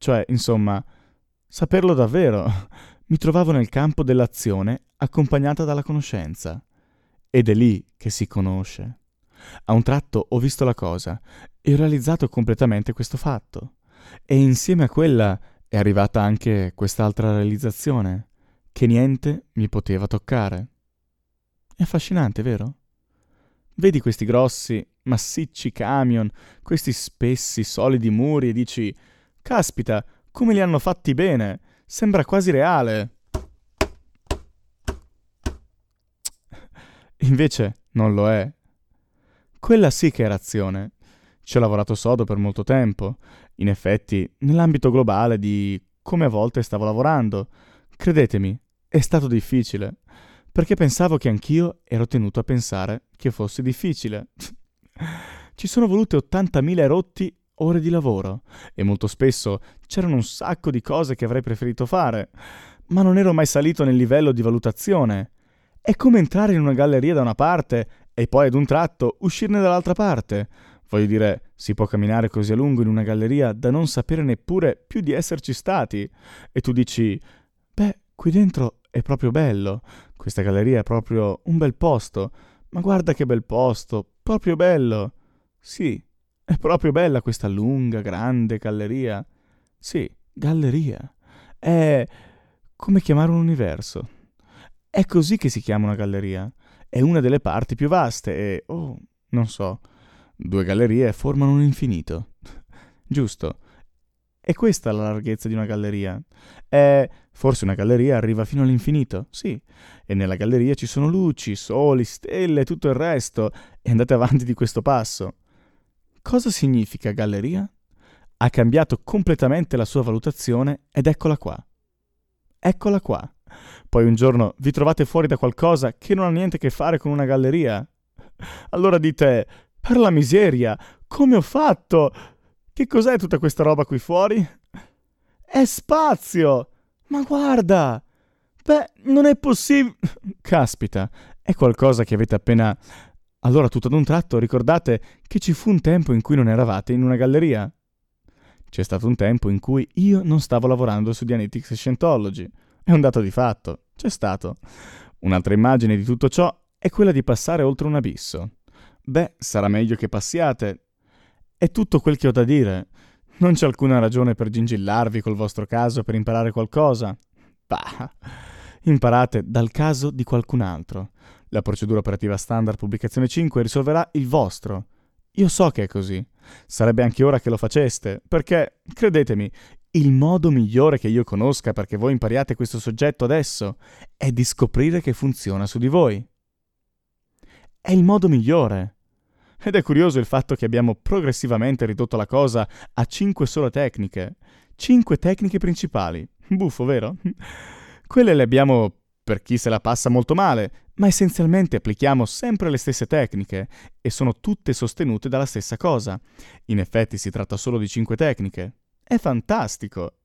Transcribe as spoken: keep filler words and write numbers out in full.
Cioè, insomma, saperlo davvero. Mi trovavo nel campo dell'azione accompagnata dalla conoscenza. Ed è lì che si conosce. A un tratto ho visto la cosa e ho realizzato completamente questo fatto. E insieme a quella è arrivata anche quest'altra realizzazione, che niente mi poteva toccare. È affascinante, vero? Vedi questi grossi, massicci camion, questi spessi, solidi muri e dici: caspita, come li hanno fatti bene! Sembra quasi reale. Invece non lo è. Quella sì che era azione. Ci ho lavorato sodo per molto tempo. In effetti, nell'ambito globale di come a volte stavo lavorando, credetemi, è stato difficile, perché pensavo che anch'io ero tenuto a pensare che fosse difficile. Ci sono volute ottantamila rotti ore di lavoro e molto spesso c'erano un sacco di cose che avrei preferito fare, ma non ero mai salito nel livello di valutazione. È come entrare in una galleria da una parte e poi ad un tratto uscirne dall'altra parte. Voglio dire, si può camminare così a lungo in una galleria da non sapere neppure più di esserci stati. E tu dici: beh, qui dentro è proprio bello, questa galleria è proprio un bel posto, ma guarda che bel posto, proprio bello. Sì, è proprio bella questa lunga, grande galleria. Sì, galleria. È come chiamare un universo. È così che si chiama una galleria. È una delle parti più vaste e, oh, non so, due gallerie formano un infinito. Giusto. È questa la larghezza di una galleria. È forse una galleria arriva fino all'infinito, sì. E nella galleria ci sono luci, soli, stelle e tutto il resto. E andate avanti di questo passo. Cosa significa galleria? Ha cambiato completamente la sua valutazione ed eccola qua. Eccola qua. Poi un giorno vi trovate fuori da qualcosa che non ha niente a che fare con una galleria. Allora dite: per la miseria, come ho fatto? Che cos'è tutta questa roba qui fuori? È spazio! Ma guarda! Beh, non è possibile... Caspita, è qualcosa che avete appena... Allora tutto ad un tratto ricordate che ci fu un tempo in cui non eravate in una galleria. C'è stato un tempo in cui io non stavo lavorando su Dianetics e Scientology. È un dato di fatto, c'è stato. Un'altra immagine di tutto ciò è quella di passare oltre un abisso. Beh, sarà meglio che passiate. È tutto quel che ho da dire. Non c'è alcuna ragione per gingillarvi col vostro caso per imparare qualcosa. Bah, imparate dal caso di qualcun altro. La procedura operativa standard pubblicazione cinque risolverà il vostro. Io so che è così. Sarebbe anche ora che lo faceste, perché, credetemi, il modo migliore che io conosca perché voi impariate questo soggetto adesso è di scoprire che funziona su di voi. È il modo migliore. Ed è curioso il fatto che abbiamo progressivamente ridotto la cosa a cinque sole tecniche. Cinque tecniche principali. Buffo, vero? Quelle le abbiamo per chi se la passa molto male, ma essenzialmente applichiamo sempre le stesse tecniche e sono tutte sostenute dalla stessa cosa. In effetti si tratta solo di cinque tecniche. È fantastico!